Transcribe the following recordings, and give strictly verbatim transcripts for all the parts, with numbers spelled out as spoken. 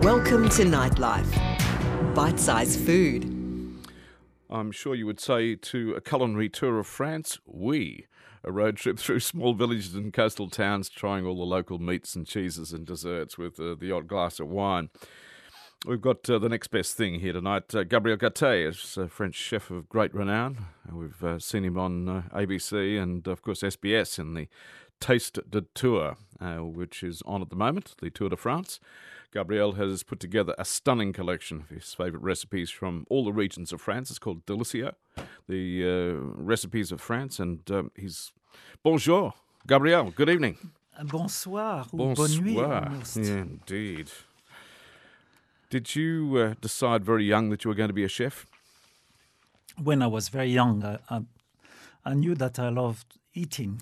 Welcome to Nightlife. Bite-sized food. I'm sure you would say to a culinary tour of France, oui. A road trip through small villages and coastal towns, trying all the local meats and cheeses and desserts with uh, the odd glass of wine. We've got uh, the next best thing here tonight. Uh, Gabriel Gaté is a French chef of great renown. We've uh, seen him on uh, A B C and, of course, S B S in the Taste de Tour, uh, which is on at the moment, the Tour de France. Gabriel has put together a stunning collection of his favourite recipes from all the regions of France. It's called Delicia, the uh, recipes of France. And um, he's... Bonjour, Gabriel. Good evening. Bonsoir. Ou Bonsoir. bonne nuit, almost. Yeah, indeed. Did you uh, decide very young that you were going to be a chef? When I was very young, I, I, I knew that I loved eating.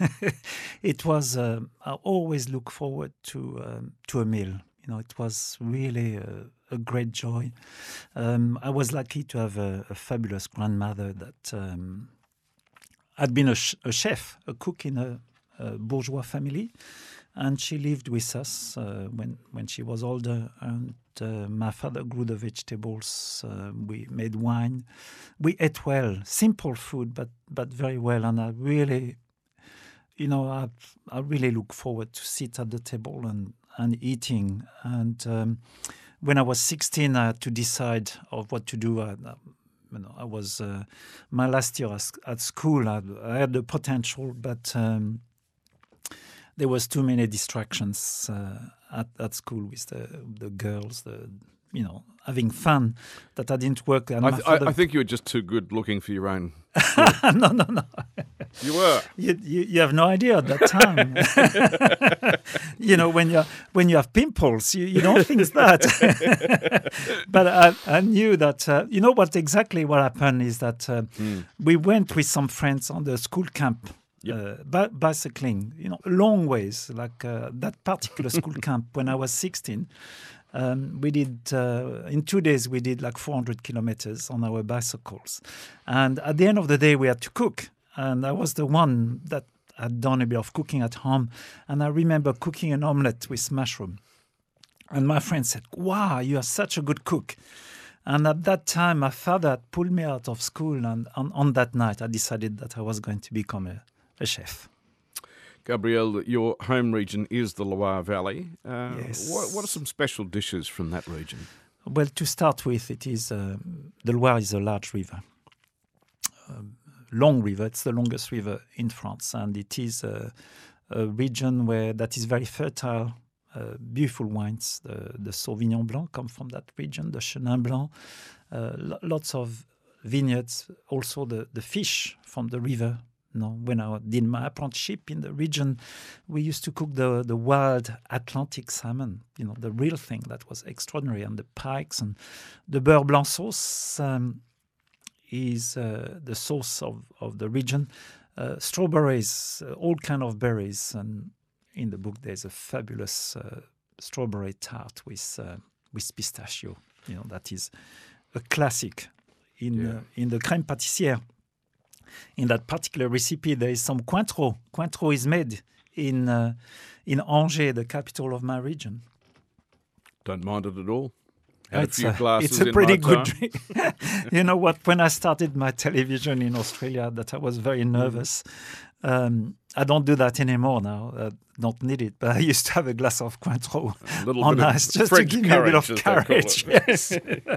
It was, uh, I always look forward to um, to a meal. You know, it was really a, a great joy. Um, I was lucky to have a, a fabulous grandmother that um, had been a, sh- a chef, a cook in a, a bourgeois family. And she lived with us uh, when, when she was older. And uh, my father grew the vegetables. Uh, we made wine. We ate well, simple food, but but very well. And I really, you know, I I really look forward to sit at the table and, and eating. And um, when I was sixteen, I had to decide of what to do. I, I, you know, I was uh, my last year at school. I, I had the potential, but um, there was too many distractions uh, at, at school with the the girls, the you know, having fun, that I didn't work. And I, my th- father... I, I think you were just too good looking for your own. no, no, no. You were. You, you, you have no idea at that time. You know, when you when you have pimples, you, you don't think that. But I, I knew that. Uh, you know what exactly what happened is that uh, mm. we went with some friends on the school camp. Yep. Uh, bi- bicycling, you know, long ways, like uh, that particular school camp when I was sixteen. Um, we did, uh, in two days, we did like four hundred kilometers on our bicycles. And at the end of the day, we had to cook. And I was the one that had done a bit of cooking at home. And I remember cooking an omelette with mushroom. And my friend said, wow, you are such a good cook. And at that time, my father had pulled me out of school. And on, on that night, I decided that I was going to become a a chef. Gabriel, your home region is the Loire Valley. Uh, yes. What, what are some special dishes from that region? Well, to start with, it is uh, the Loire is a large river, a long river. It's the longest river in France, and it is a, a region where that is very fertile. Uh, beautiful wines. The, the Sauvignon Blanc come from that region. The Chenin Blanc. Uh, lo- lots of vineyards. Also, the the fish from the river. No, when I did my apprenticeship in the region, we used to cook the, the wild Atlantic salmon, you know, the real thing that was extraordinary, and the pikes and the beurre blanc sauce um, is uh, the sauce of, of the region. Uh, strawberries, uh, all kind of berries, and in the book there's a fabulous uh, strawberry tart with uh, with pistachio. You know, that is a classic in yeah. uh, in the crème pâtissière. In that particular recipe, there is some Cointreau. Cointreau is made in uh, in Angers, the capital of my region. Don't mind it at all. Had it's a few a, glasses it's a in pretty my good time. drink. You know what? When I started my television in Australia, that I was very nervous. Um, I don't do that anymore now. I don't need it. But I used to have a glass of Cointreau on ice just French to give me a bit of courage. Yes.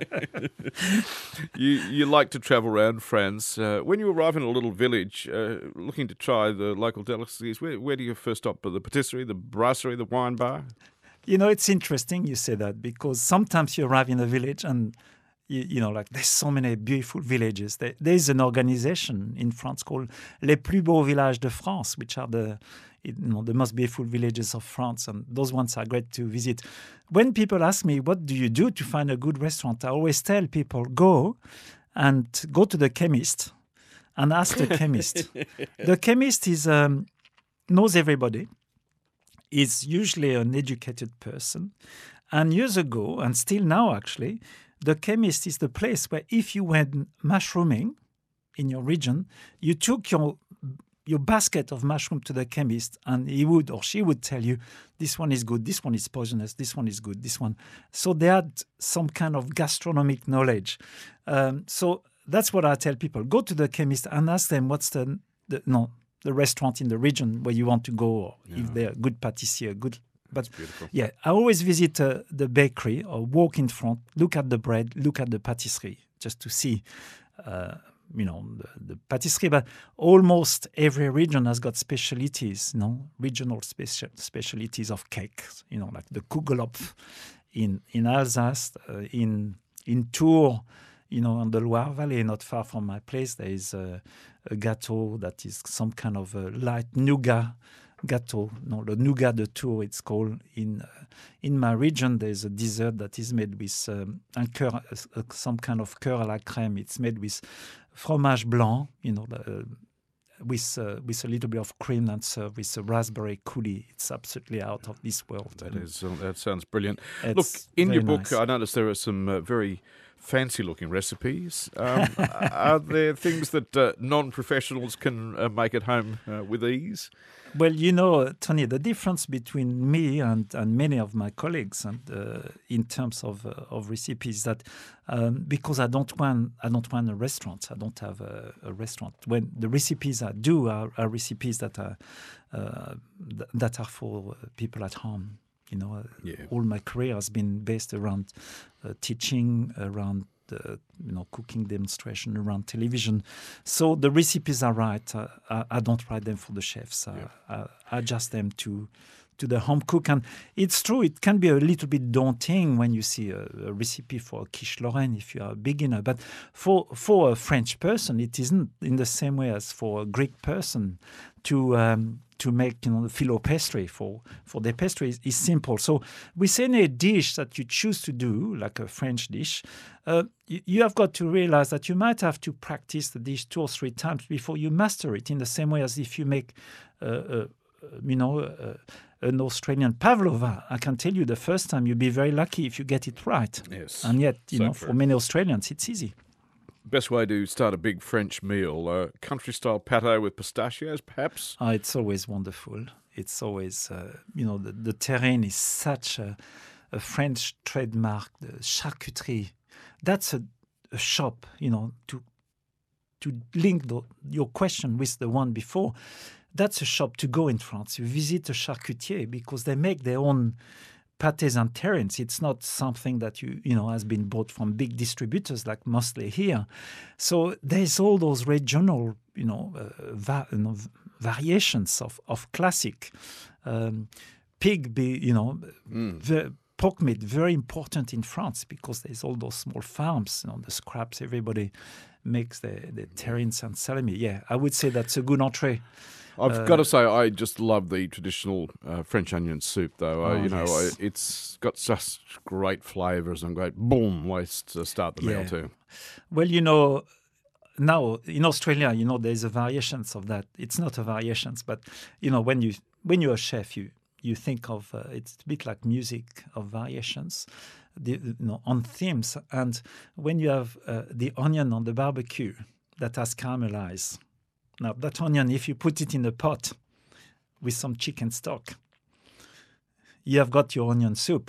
you you like to travel around France. Uh, when you arrive in a little village, uh, looking to try the local delicacies, where, where do you first stop? The patisserie, the brasserie, the wine bar? You know, it's interesting you say that, because sometimes you arrive in a village and, you, you know, like there's so many beautiful villages. There, there's an organization in France called Les Plus Beaux Villages de France, which are the, you know, the most beautiful villages of France. And those ones are great to visit. When people ask me, what do you do to find a good restaurant? I always tell people, go and go to the chemist and ask the chemist. The chemist is um, knows everybody. Is usually an educated person. And years ago, and still now actually, the chemist is the place where if you went mushrooming in your region, you took your your basket of mushroom to the chemist, and he would or she would tell you, this one is good, this one is poisonous, this one is good, this one. So they had some kind of gastronomic knowledge. Um, so that's what I tell people. Go to the chemist and ask them what's the, the no the restaurant in the region where you want to go, or yeah. if they're a good pâtissier, good. But yeah, I always visit uh, the bakery or walk in front, look at the bread, look at the pâtisserie, just to see. Uh, you know, the, the pâtisserie, but almost every region has got specialities, you know, regional special specialities of cakes, you know, like the Kugelhopf in, in Alsace, uh, in in Tours, you know, on the Loire Valley, not far from my place, there is a, a gâteau that is some kind of a light nougat gâteau, no, the nougat de Tours, it's called. In uh, in my region, there's a dessert that is made with um, un cœur, uh, some kind of cœur à la crème. It's made with fromage blanc, you know, uh, with uh, with a little bit of cream and served with a raspberry coulis. It's absolutely out of this world. That is, uh, that sounds brilliant. Look, in your book, nice. I noticed there are some uh, very fancy-looking recipes. Um, are there things that uh, non-professionals can uh, make at home uh, with ease? Well, you know, Tony, the difference between me and, and many of my colleagues, and uh, in terms of uh, of recipes, that um, because I don't run I don't run a restaurant, I don't have a, a restaurant. When the recipes I do are, are recipes that are uh, th- that are for people at home. You know, yeah. all my career has been based around uh, teaching, around uh, you know, cooking demonstration, around television. So the recipes are right. Uh, I, I don't write them for the chefs. Uh, yeah. I, I adjust them to to the home cook. And it's true, it can be a little bit daunting when you see a, a recipe for a quiche Lorraine if you are a beginner. But for for a French person, it isn't in the same way as for a Greek person to um, to make, you know, the phyllo pastry. For for their pastry is, is simple. So with any dish that you choose to do, like a French dish, uh, you, you have got to realize that you might have to practice the dish two or three times before you master it. In the same way as if you make, uh, uh, you know, uh, an Australian pavlova, I can tell you the first time you'll be very lucky if you get it right. Yes, and yet, you so know, true. For many Australians, it's easy. Best way to start a big French meal, uh, country-style pâté with pistachios, perhaps? Oh, it's always wonderful. It's always, uh, you know, the, the terrain is such a, a French trademark, the charcuterie. That's a, a shop, you know, to to link the, your question with the one before. That's a shop to go in France. You visit a charcutier because they make their own pâtés and terrines. It's not something that you you know has been bought from big distributors like mostly here. So there's all those regional you know, uh, va- you know variations of of classic um, pig. Be you know mm. the pork meat, very important in France because there's all those small farms. You know, the scraps. Everybody makes the the terrines and salami. Yeah, I would say that's a good entree. I've uh, got to say, I just love the traditional uh, French onion soup, though. Oh, uh, you know, yes. I, it's got such great flavours and great boom ways to start the yeah. meal too. Well, you know, now in Australia, you know, there's a variations of that. It's not a variations, but you know, when you when you're a chef, you you think of uh, it's a bit like music of variations, the, you know, on themes. And when you have uh, the onion on the barbecue that has caramelized. Now, that onion, if you put it in a pot with some chicken stock, you have got your onion soup.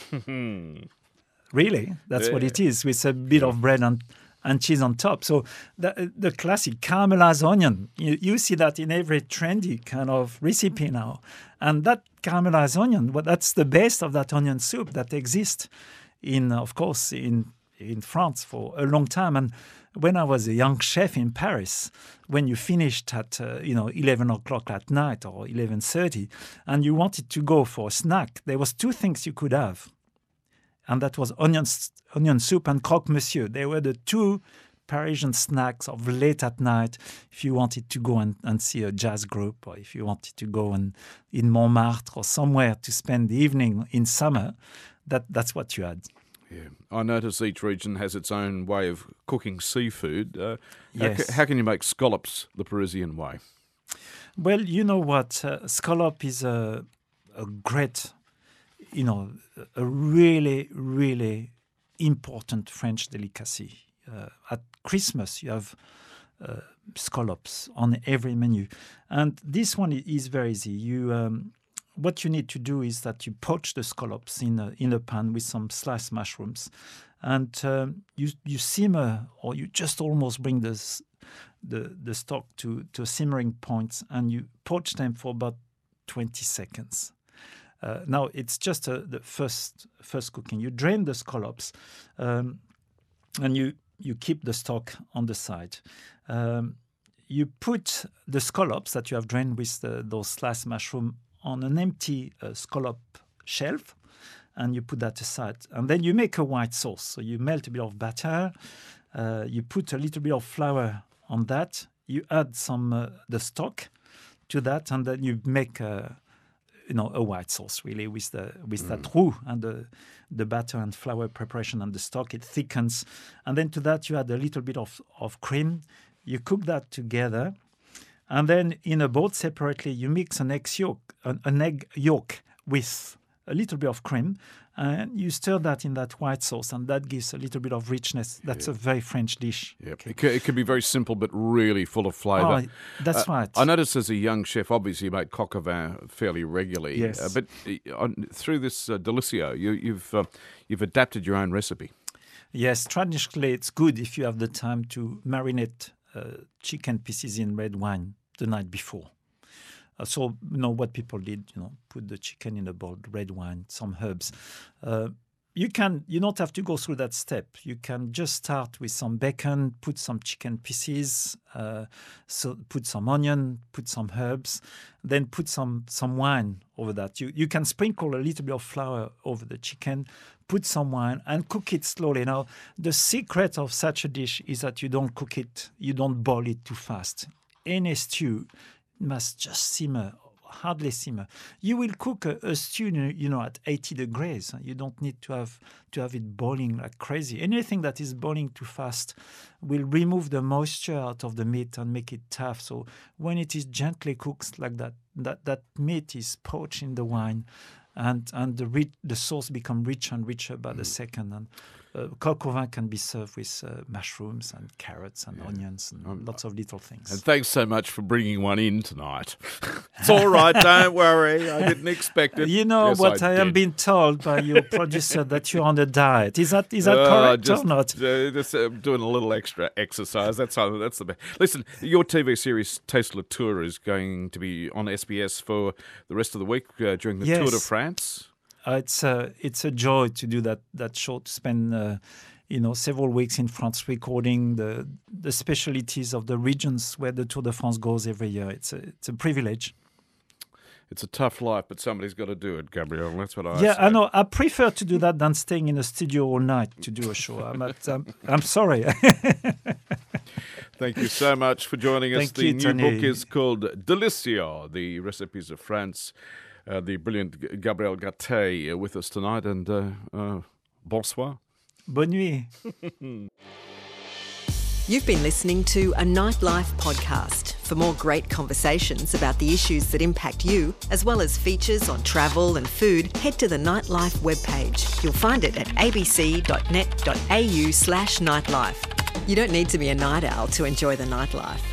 Really, that's yeah. what it is, with a bit yeah. of bread and, and cheese on top. So the, the classic caramelized onion, you, you see that in every trendy kind of recipe now. And that caramelized onion, well, that's the base of that onion soup that exists, in, of course, in in France for a long time. And when I was a young chef in Paris, when you finished at uh, you know eleven o'clock at night or eleven thirty, and you wanted to go for a snack, there was two things you could have, and that was onion onion soup and croque monsieur. They were the two Parisian snacks of late at night. If you wanted to go and, and see a jazz group, or if you wanted to go and in Montmartre or somewhere to spend the evening in summer, that that's what you had. Yeah, I notice each region has its own way of cooking seafood. Uh, yes. how, ca- how can you make scallops the Parisian way? Well, you know what? Uh, scallop is a, a great, you know, a really, really important French delicacy. Uh, at Christmas, you have uh, scallops on every menu. And this one is very easy. You um, what you need to do is that you poach the scallops in a, in a pan with some sliced mushrooms, and um, you you simmer, or you just almost bring the the the stock to to a simmering point, and you poach them for about twenty seconds. Uh, now it's just a, the first first cooking. You drain the scallops, um, and you you keep the stock on the side. Um, you put the scallops that you have drained with the, those sliced mushroom on an empty uh, scallop shelf, and you put that aside. And then you make a white sauce. So you melt a bit of batter, uh, you put a little bit of flour on that, you add some uh, the stock to that, and then you make a, you know, a white sauce really with the with mm. that roux and the the batter and flour preparation and the stock. It thickens, and then to that you add a little bit of, of cream. You cook that together, and then in a bowl separately you mix an egg yolk, an, an egg yolk with a little bit of cream, and you stir that in that white sauce, and that gives a little bit of richness. That's yeah. a very French dish. Yep. Okay. It, can, it can be very simple, but really full of flavour. Oh, that's uh, right. I noticed as a young chef, obviously you make coq au vin fairly regularly. Yes. Uh, but uh, through this uh, Delissio, you, you've uh, you've adapted your own recipe. Yes, traditionally it's good if you have the time to marinate uh, chicken pieces in red wine the night before. Uh, so, you know, what people did, you know, put the chicken in a bowl, red wine, some herbs. Uh, you can, you don't have to go through that step. You can just start with some bacon, put some chicken pieces, uh, so put some onion, put some herbs, then put some some wine over that. You you can sprinkle a little bit of flour over the chicken, put some wine, and cook it slowly. Now, the secret of such a dish is that you don't cook it, you don't boil it too fast. Any stew must just simmer, hardly simmer. You will cook a, a stew, you know, at eighty degrees. You don't need to have to have it boiling like crazy. Anything that is boiling too fast will remove the moisture out of the meat and make it tough. So when it is gently cooked like that, that, that meat is poached in the wine, and and the rich, the sauce become richer and richer by the second. And uh, coq au vin can be served with uh, mushrooms and carrots and yeah. onions and um, lots of little things. And thanks so much for bringing one in tonight. It's all right, don't worry. I didn't expect it. You know yes, what I, I am being told by your producer, that you're on a diet. Is that is that uh, correct just, or not? Uh, just uh, doing a little extra exercise. That's how, that's the best. Listen, your T V series Taste Le Tour is going to be on S B S for the rest of the week uh, during the yes. Tour de France. Uh, it's a it's a joy to do that that show, to spend uh, you know several weeks in France recording the the specialties of the regions where the Tour de France goes every year. It's a it's a privilege. It's a tough life, but somebody's got to do it, Gabriel. That's what I yeah, say. I know. I prefer to do that than staying in a studio all night to do a show. I'm at, um, I'm sorry. Thank you so much for joining us. Thank the you, new Tony. book is called Delissio, The Recipes of France. Uh, the brilliant Gabriel Gattei uh, with us tonight, and uh, uh, bonsoir. Bonne nuit. You've been listening to a Nightlife podcast. For more great conversations about the issues that impact you, as well as features on travel and food, head to the Nightlife webpage. You'll find it at abc.net.au slash nightlife. You don't need to be a night owl to enjoy the nightlife.